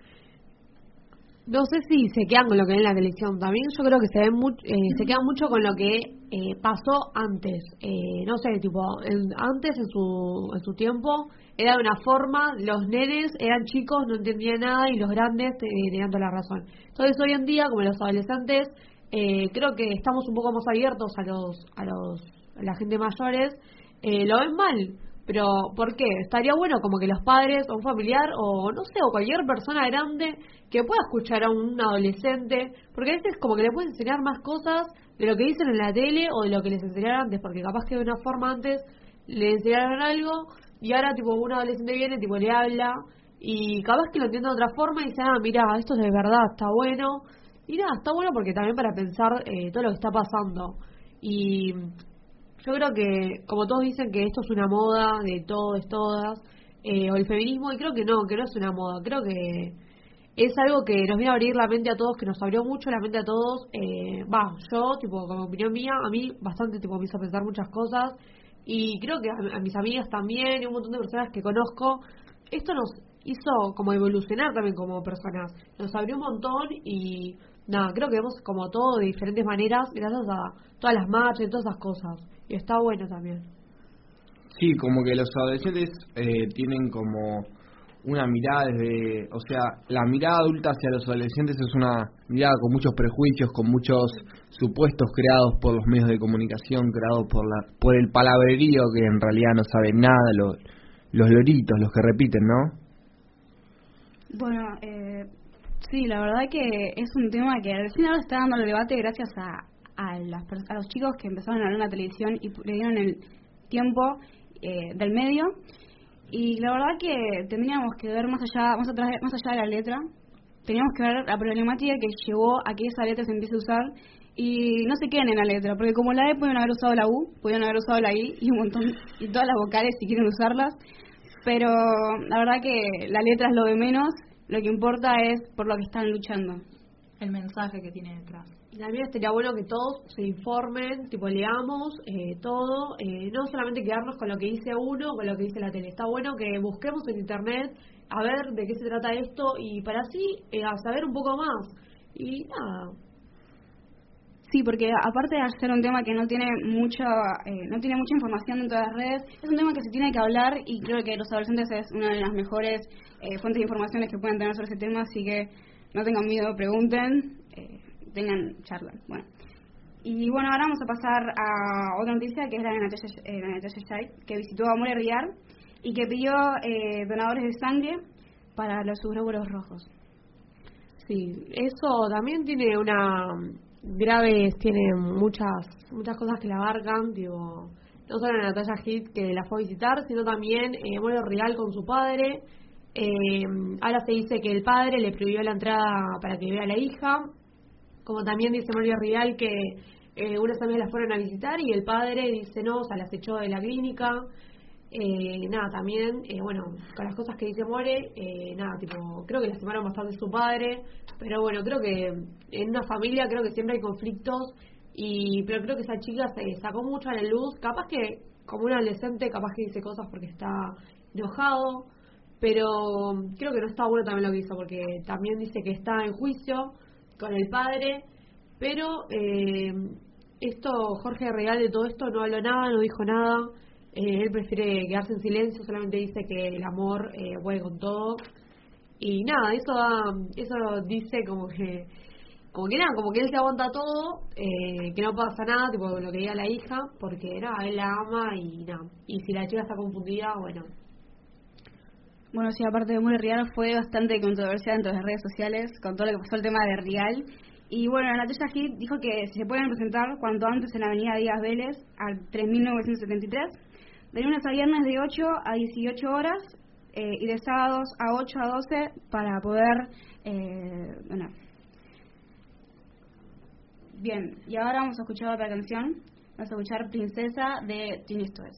No sé si se quedan con lo que ven en la televisión. También yo creo que se quedan mucho con lo que pasó antes. No sé, tipo, antes en su tiempo era de una forma, los nenes eran chicos, no entendían nada y los grandes tenían toda la razón. Entonces hoy en día, como los adolescentes, creo que estamos un poco más abiertos a la gente mayores, lo ven mal. Pero, ¿por qué? Estaría bueno como que los padres o un familiar o, no sé, o cualquier persona grande que pueda escuchar a un adolescente, porque a veces como que le pueden enseñar más cosas de lo que dicen en la tele o de lo que les enseñaron antes, porque capaz que de una forma antes le enseñaron algo y ahora tipo un adolescente viene, tipo le habla y capaz que lo entiende de otra forma y dice, mira, esto es de verdad, está bueno. Y nada, está bueno porque también para pensar todo lo que está pasando. Y yo creo que, como todos dicen que esto es una moda de todos, todas, o el feminismo, y creo que no es una moda. Creo que es algo que nos viene a abrir la mente a todos, que nos abrió mucho la mente a todos. Yo, tipo, como opinión mía, a mí bastante tipo me hizo pensar muchas cosas, y creo que a mis amigas también, y un montón de personas que conozco, esto nos hizo como evolucionar también como personas, nos abrió un montón, y nada, creo que vemos como todo de diferentes maneras gracias a todas las marchas y todas esas cosas, y está bueno también. Sí, como que los adolescentes tienen como una mirada desde, o sea, la mirada adulta hacia los adolescentes es una mirada con muchos prejuicios, con muchos supuestos creados por los medios de comunicación, creados por el palabrerío, que en realidad no saben nada, los loritos, los que repiten, ¿no? Bueno, sí, la verdad que es un tema que recién ahora está dando el debate gracias a los chicos que empezaron a ver la televisión y le dieron el tiempo del medio. Y la verdad que tendríamos que ver más allá de la letra, teníamos que ver la problemática que llevó a que esa letra se empiece a usar y no se queden en la letra, porque como la E pueden haber usado la U, podían haber usado la I y un montón, y todas las vocales si quieren usarlas, pero la verdad que la letra es lo de menos, lo que importa es por lo que están luchando. El mensaje que tiene detrás. También estaría bueno que todos se informen, tipo leamos todo, no solamente quedarnos con lo que dice uno o con lo que dice la tele. Está bueno que busquemos en internet a ver de qué se trata esto y para así saber un poco más. Y nada. Sí, porque aparte de ser un tema que no tiene mucha información dentro de las redes, es un tema que se tiene que hablar y creo que los adolescentes es una de las mejores fuentes de informaciones que pueden tener sobre ese tema, así que no tengan miedo, pregunten. Tengan charla. Bueno. Y bueno, ahora vamos a pasar a otra noticia que es la de Natasha Shire, que visitó a More Rial y que pidió donadores de sangre para los glóbulos rojos. Sí, eso también tiene tiene muchas cosas que la abarcan, digo, no solo la Natasha Hit que la fue a visitar, sino también More Rial con su padre. Ahora se dice que el padre le prohibió la entrada para que vea a la hija. Como también dice María Rial que unas amigas las fueron a visitar y el padre dice no, o sea, las echó de la clínica. Nada, también, bueno, con las cosas que dice More, nada, tipo, creo que lastimaron bastante a su padre, pero bueno, creo que en una familia creo que siempre hay conflictos, pero creo que esa chica se sacó mucho a la luz, capaz que como un adolescente, capaz que dice cosas porque está enojado, pero creo que no está bueno también lo que hizo, porque también dice que está en juicio con el padre, pero Jorge Real de todo esto no habló nada, no dijo nada, él prefiere quedarse en silencio, solamente dice que el amor puede con todo, y nada, eso dice como que él se aguanta todo, que no pasa nada, tipo lo que diga la hija, porque nada, él la ama y nada, y si la chica está confundida, bueno. Bueno, sí, aparte de More Rial fue bastante controversia dentro de las redes sociales con todo lo que pasó el tema de Rial. Y bueno, Natasha Hit dijo que si se pueden presentar cuanto antes en la avenida Díaz Vélez al 3973, de lunes a viernes de 8 a 18 horas y de sábados a 8 a 12 para poder... bueno. Bien, y ahora vamos a escuchar otra canción. Vamos a escuchar Princesa de Tini Stoes.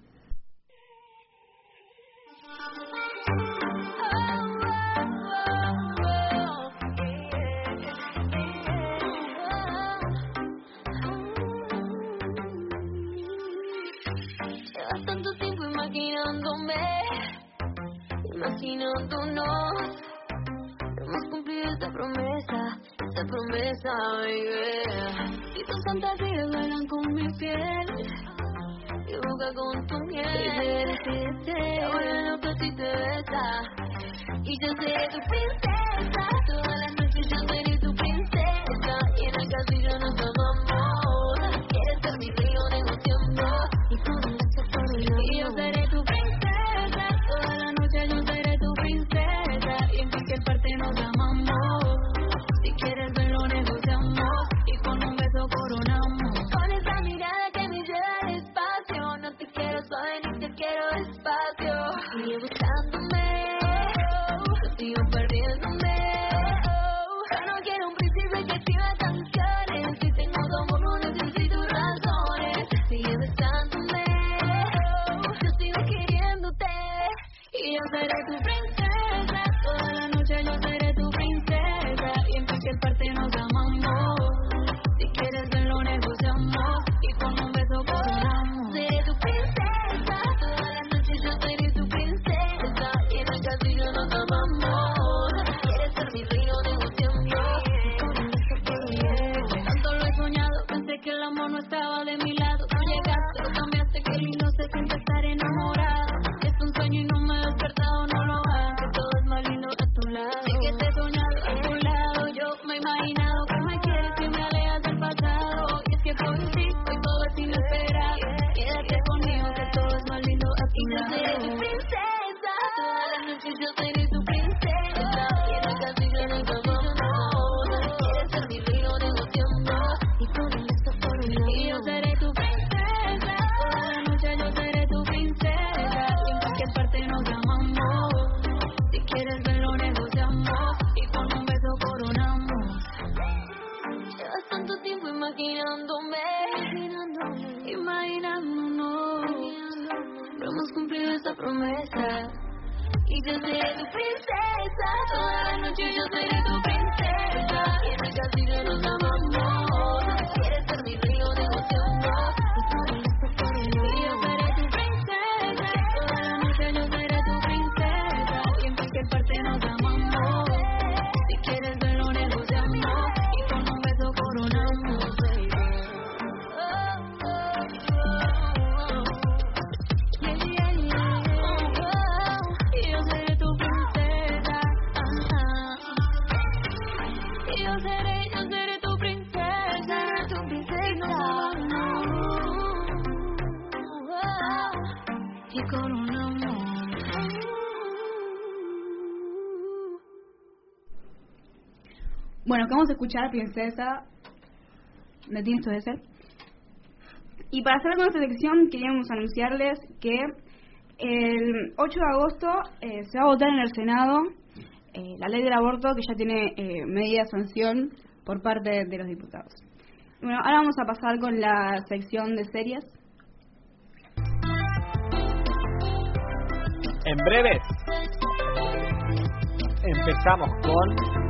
Llevas tanto tiempo imaginándonos. Hemos cumplido esta promesa, baby. Y tus fantasías bailan con mi piel, mi boca con tu miel. Te vuelve loca si te besa, y yo seré tu princesa. Todas las noches yo seré tu princesa, y en el castillo nos amamos. Quieres ser mi río negociando, y todo esto por el amor. Y yo seré tu princesa, toda la noche yo seré tu princesa, y en cualquier parte nos amamos. Si quieres verlo negociamos, y con un beso coronamos. Con esa mirada que me lleva al espacio, no te quiero suave ni te quiero despacio. Sigue buscándome, yo sigo perdiéndome. Yo no quiero un príncipe que escriba canciones, si tengo tu amor no necesito razones. Sigue besándome, yo sigo queriéndote, y yo seré tu princesa. Toda la noche yo seré tu princesa. yo seré tu princesa. Y en el castillo nos amamos. Quieres ser mi río negociando. Y con un beso por un lado. Y yo seré tu princesa. Toda la noche yo seré tu princesa. Y en cualquier parte nos amamos. Si quieres verlo negociamos. Y con un beso coronamos. Llevas tanto tiempo imaginándonos. No hemos cumplido esta promesa. Y yo seré tu princesa. Toda la noche yo seré tu princesa. Y en el castillo nos amamos. Quieres ser mi río negociando. Y yo seré tu princesa. Toda la noche yo seré tu princesa. Y en cualquier parte nos amamos. Si quieres verlo negociamos. Y con un beso coronamos, baby. Bueno, acabamos de escuchar Princesa de Tienes Todo de Ser. Y para cerrar con esta sección queríamos anunciarles que el 8 de agosto se va a votar en el Senado la ley del aborto, que ya tiene media sanción por parte de los diputados. Bueno, ahora vamos a pasar con la sección de series. En breves empezamos con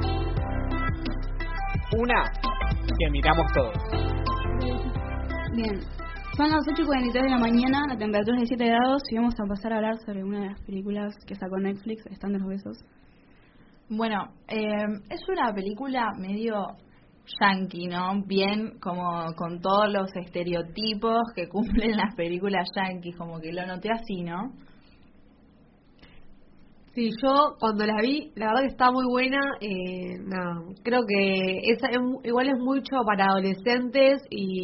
una que miramos todos. Bien, son las 8:43 de la mañana, la temperatura es de 7 grados y vamos a pasar a hablar sobre una de las películas que sacó Netflix, Están de los Besos. Bueno, es una película medio yankee, ¿no? Bien, como con todos los estereotipos que cumplen las películas yankees, como que lo noté así, ¿no? Sí, yo cuando la vi, la verdad que está muy buena. Nada, creo que igual es mucho para adolescentes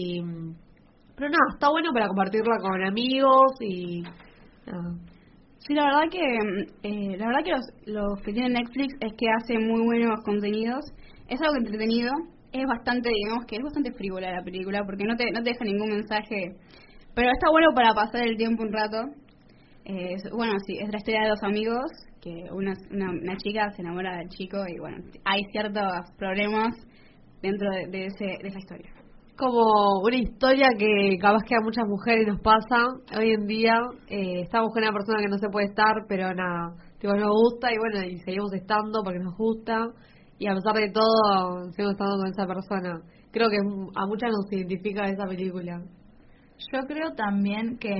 pero nada, está bueno para compartirla con amigos y nada. Sí, la verdad que los que tienen Netflix es que hace muy buenos contenidos. Es algo entretenido, es bastante frívola la película porque no te deja ningún mensaje, pero está bueno para pasar el tiempo un rato. Bueno, sí, es la historia de dos amigos, que una chica se enamora del chico y bueno, hay ciertos problemas dentro de esa historia. Como una historia que capaz que a muchas mujeres nos pasa hoy en día. Estamos con una persona que no se puede estar, pero nada, nos gusta y bueno, y seguimos estando porque nos gusta y a pesar de todo seguimos estando con esa persona. Creo que a muchas nos identifica esa película. Yo creo también que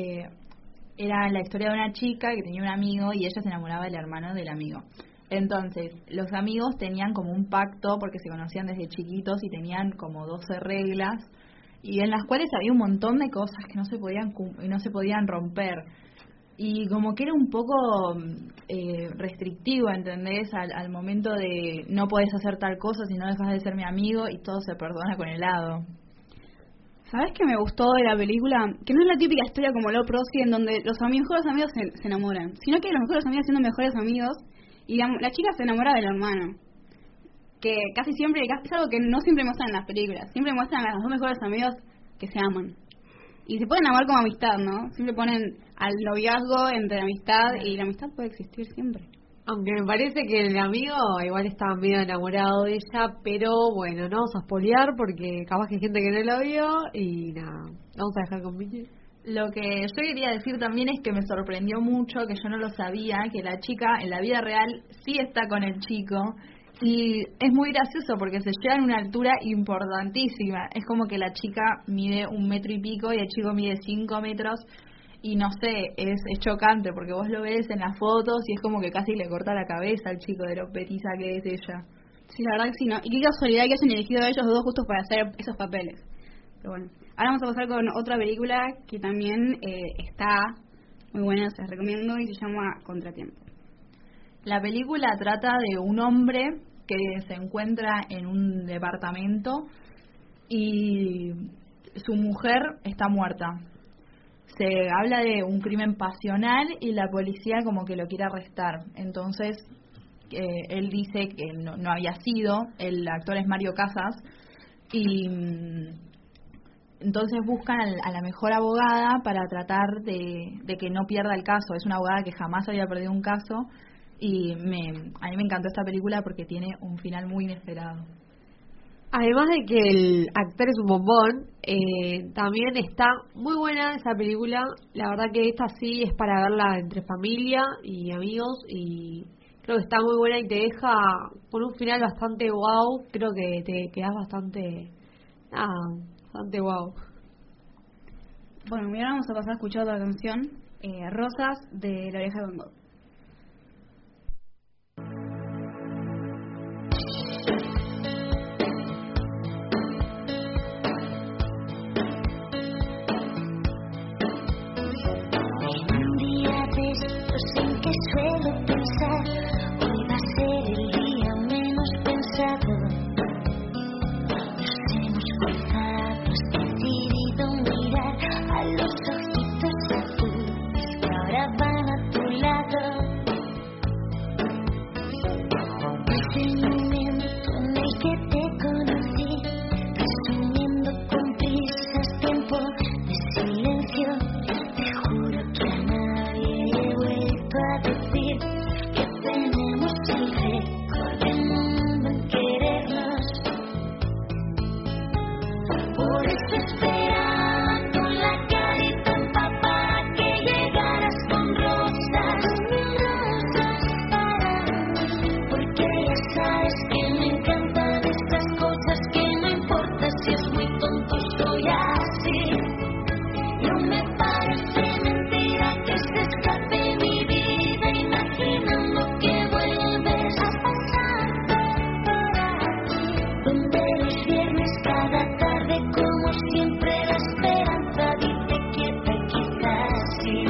era la historia de una chica que tenía un amigo y ella se enamoraba del hermano del amigo. Entonces, los amigos tenían como un pacto porque se conocían desde chiquitos y tenían como 12 reglas y en las cuales había un montón de cosas que no se podían romper. Y como que era un poco restrictivo, ¿entendés? Al momento de no podés hacer tal cosa si no dejas de ser mi amigo y todo se perdona con helado. ¿Sabes qué me gustó de la película? Que no es la típica historia como Love Rosie en donde los mejores amigos se enamoran, sino que los mejores amigos siendo mejores amigos y la chica se enamora del hermano. Que casi siempre, es algo que no siempre muestran en las películas, siempre muestran a los dos mejores amigos que se aman. Y se pueden amar como amistad, ¿no? Siempre ponen al noviazgo entre la amistad y la amistad puede existir siempre. Aunque me parece que el amigo igual estaba medio enamorado de ella, pero bueno, no vamos a spoilear porque capaz que hay gente que no lo vio y nada, vamos a dejar con Vicky. Lo que yo quería decir también es que me sorprendió mucho, que yo no lo sabía, que la chica en la vida real sí está con el chico y es muy gracioso porque se llevan a una altura importantísima. Es como que la chica mide 1 metro y pico y el chico mide 5 metros. Y no sé, es chocante porque vos lo ves en las fotos y es como que casi le corta la cabeza al chico de lo petiza que es ella. Sí, la verdad que sí, ¿no? Y qué casualidad que hayan elegido a ellos dos justos para hacer esos papeles. Pero bueno, ahora vamos a pasar con otra película que también está muy buena, se las recomiendo y se llama Contratiempo. La película trata de un hombre que se encuentra en un departamento y su mujer está muerta. se habla de un crimen pasional y la policía como que lo quiere arrestar. Entonces, él dice que no había sido, el actor es Mario Casas, y entonces buscan a la mejor abogada para tratar de que no pierda el caso. Es una abogada que jamás había perdido un caso, y a mí me encantó esta película porque tiene un final muy inesperado. Además de que el actor es un bombón, también está muy buena esa película. La verdad que esta sí es para verla entre familia y amigos, y creo que está muy buena y te deja con un final bastante wow. Creo que te quedas bastante wow. Bueno, y ahora vamos a pasar a escuchar otra canción, Rosas, de La Oreja de Van Gogh. En que suelo pensar, hoy va a ser el día menos pensado. Nos hemos cruzado, has decidido mirar a los ojitos azules que ahora van a tu lado. Desde el momento en el que te conocí, resumiendo con prisas tiempo de silencio, te juro que a nadie he vuelto a decir que tenemos el récord del mundo en querernos. Por eso esperaba con la carita empapada que llegaras con rosas para mí, porque ya sabes que me encantan estas cosas, que no importa si es muy tonto, soy así. No me parece mentira que se escape mi vida imaginando que vuelves a pasar por aquí, donde los viernes cada tarde como siempre la esperanza dice quieta, quizás sí.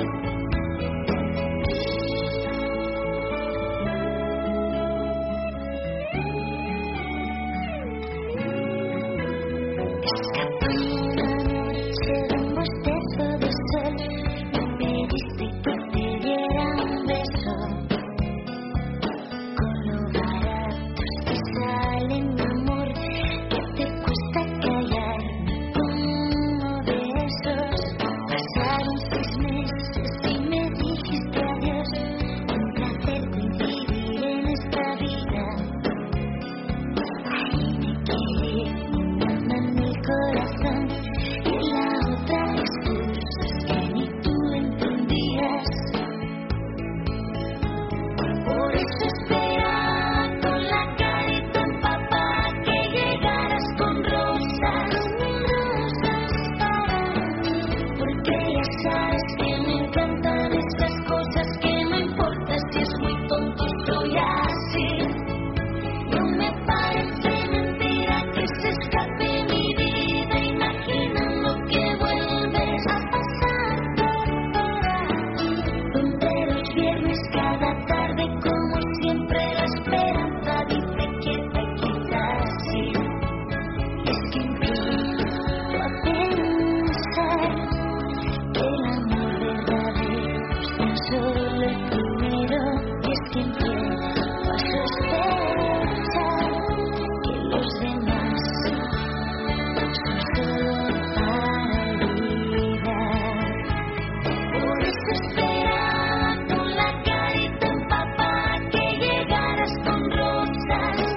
Escapando una noche de un bostezo de sol, me pediste que te diera un beso. Con lo baratos que sale mi amor, que te cuesta callarme con uno de esos. Pasaron 6 meses y me dijiste adiós. Un placer coincidir en esta vida. Ahí me quedé, una en mi corazón y la otra excusas que ni tú entendías. Por eso esperaba con la carita empapada que llegaras con rosas para mí, porque ya sabes que me encantan estas cosas, que no importa si es muy tonto, soy así. No me parece mentira que se escape mi vida imaginando que vuelves a pasar por aquí, donde los viernes cada tarde como siempre la esperanza dice quieta, quizás sí. Es que empiezo a pensar que el amor verdadero es tan solo el primero, y es que empiezo a sospechar que los demás son solo para olvidar. Por eso esperaba con la carita empapada que llegaras con rosas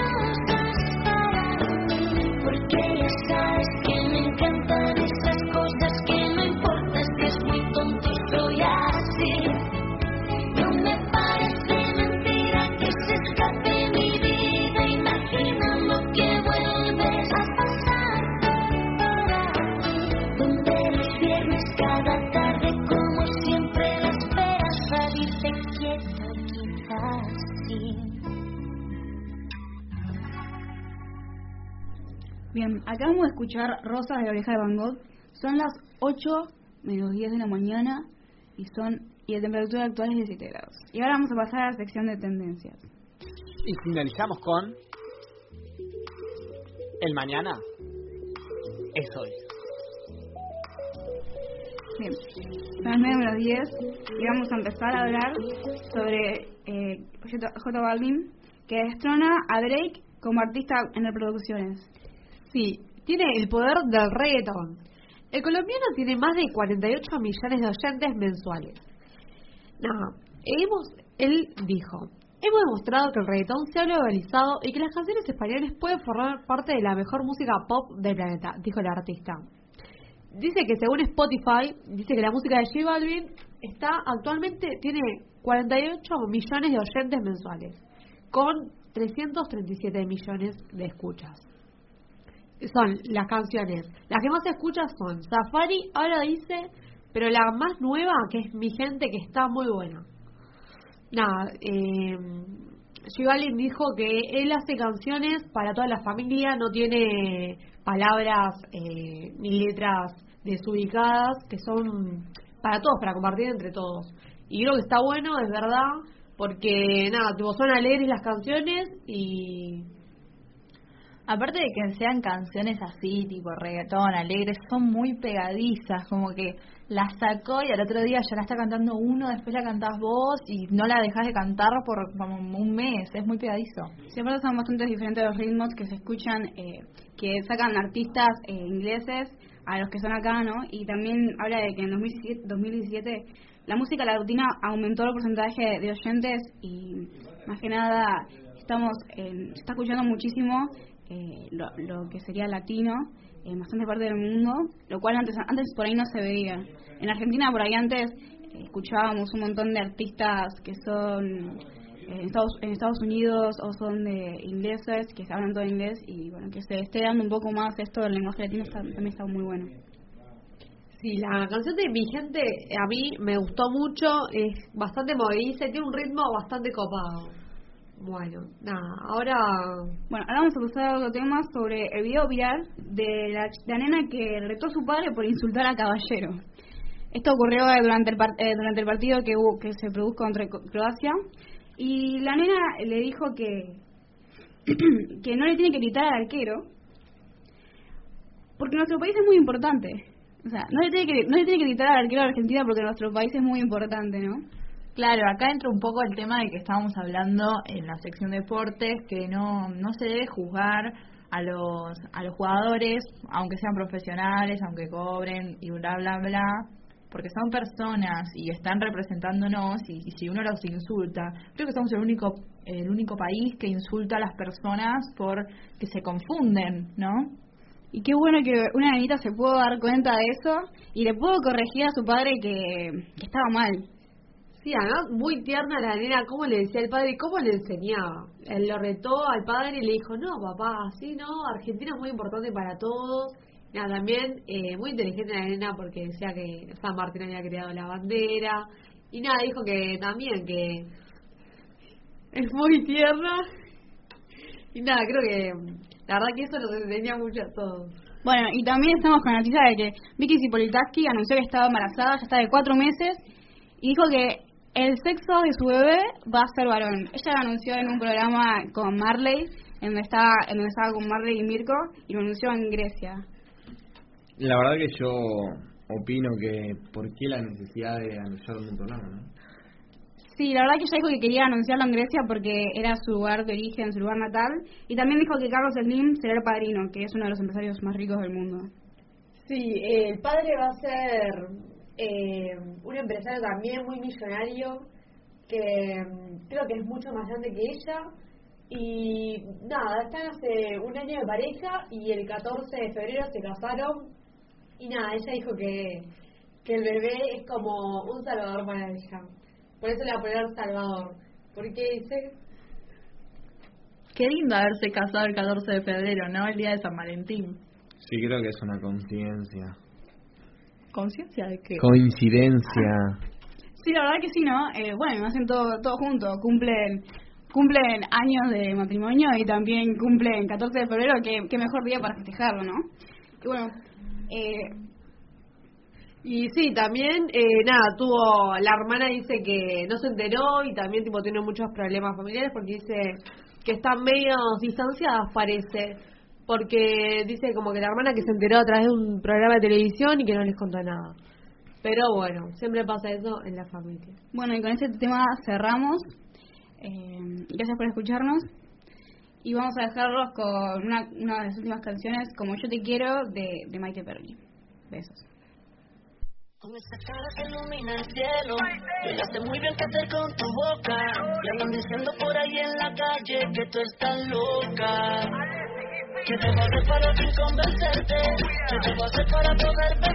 para mí, porque ya sabes que me encantan esas cosas, que no importa si es muy tonto, soy así. No me parece mentira que se escape mi vida imaginando que vuelves a pasar por aquí, donde los viernes cada tarde como siempre la esperanza dice quieta, quizás sí. Bien, acabamos de escuchar Rosas de La Oreja de Van Gogh. Son las 8:10 de la mañana y la temperatura actual es 17 grados. Y ahora vamos a pasar a la sección de tendencias. Y finalizamos con El mañana es hoy. Sí, son las 9:10 y vamos a empezar a hablar sobre J Balvin, que destrona a Drake como artista en reproducciones. Sí, tiene el poder del reggaetón. El colombiano tiene más de 48 millones de oyentes mensuales. Él dijo: hemos demostrado que el reggaetón se ha globalizado y que las canciones españolas pueden formar parte de la mejor música pop del planeta, dijo el artista. Dice que según Spotify, dice que la música de J Balvin tiene 48 millones de oyentes mensuales, con 337 millones de escuchas. Son las canciones. Las que más se escuchan son Safari, ahora dice, pero la más nueva, que es Mi Gente, que está muy buena. J Balvin dijo que él hace canciones para toda la familia, no tiene palabras ni letras desubicadas, que son para todos, para compartir entre todos. Y creo que está bueno, es verdad, porque son alegres las canciones y... Aparte de que sean canciones así, tipo reggaetón, alegres, son muy pegadizas, como que la sacó y al otro día ya la está cantando uno, después la cantás vos y no la dejás de cantar por como un mes, es muy pegadizo. Sí, aparte son bastante diferentes los ritmos que se escuchan, que sacan artistas ingleses a los que son acá, ¿no? Y también habla de que en 2017 la música latina aumentó el porcentaje de oyentes y más que nada se está escuchando muchísimo lo que sería latino en bastante parte del mundo, lo cual antes por ahí no se veía. En Argentina por ahí antes escuchábamos un montón de artistas que son en Estados Unidos o son de ingleses, que hablan todo inglés, y bueno, que se esté dando un poco más esto del lenguaje latino también está muy bueno. Sí, la canción de Mi Gente a mí me gustó mucho, es bastante movediza y tiene un ritmo bastante copado. Bueno, ahora vamos a pasar a otro tema sobre el video viral de la nena que retó a su padre por insultar a Caballero. Esto ocurrió durante el partido que se produjo contra Croacia, y la nena le dijo que no le tiene que gritar al arquero porque nuestro país es muy importante. O sea, no le tiene que gritar al arquero de Argentina porque nuestro país es muy importante, ¿no? Claro, acá entra un poco el tema de que estábamos hablando en la sección deportes, que no se debe juzgar a los jugadores, aunque sean profesionales, aunque cobren y bla bla bla, porque son personas y están representándonos, y si uno los insulta, creo que somos el único país que insulta a las personas por que se confunden, ¿no? Y qué bueno que una nenita se pudo dar cuenta de eso y le pudo corregir a su padre que estaba mal. Sí, además muy tierna la nena, cómo le decía al padre y cómo le enseñaba. Él lo retó al padre y le dijo: no, papá, así no, Argentina es muy importante para todos. También muy inteligente la nena, porque decía que San Martín había creado la bandera. Y dijo que también que es muy tierna. Y creo que la verdad que eso nos enseña mucho a todos. Bueno, y también estamos con la noticia de que Vicky Zipolitaki anunció que estaba embarazada, ya está de 4 meses, y dijo que el sexo de su bebé va a ser varón. Ella lo anunció en un programa con Marley, en donde estaba con Marley y Mirko, y lo anunció en Grecia. La verdad que yo opino que ¿por qué la necesidad de anunciarlo en un programa, no? Sí, la verdad que ella dijo que quería anunciarlo en Grecia porque era su lugar de origen, su lugar natal, y también dijo que Carlos Slim será el padrino, que es uno de los empresarios más ricos del mundo. Sí, el padre va a ser un empresario también muy millonario, que creo que es mucho más grande que ella, y están hace un año de pareja y el 14 de febrero se casaron, y ella dijo que el bebé es como un salvador para ella, por eso le va a poner Salvador, porque dice... Qué lindo haberse casado el 14 de febrero, ¿no? El día de San Valentín. Sí, creo que es una coincidencia. ¿Conciencia de qué? Coincidencia. Sí, la verdad que sí, ¿no? Bueno, hacen todo junto, cumplen años de matrimonio y también cumplen 14 de febrero, qué mejor día para festejarlo, ¿no? Y bueno, y sí, también, la hermana dice que no se enteró y también tiene muchos problemas familiares porque dice que están medio distanciadas, parece. Porque dice como que la hermana que se enteró a través de un programa de televisión y que no les contó nada. Pero bueno, siempre pasa eso en la familia. Bueno, y con este tema cerramos. Gracias por escucharnos. Y vamos a dejarlos con una de las últimas canciones, Como Yo Te Quiero, de Maite Perroni. Besos. Con esa cara que ilumina el cielo, llegaste muy bien que hacer con tu boca. Y andan diciendo por ahí en la calle que tú estás loca. ¿Qué te va a hacer para sin convencerte? ¿Qué te va a hacer para poder ver?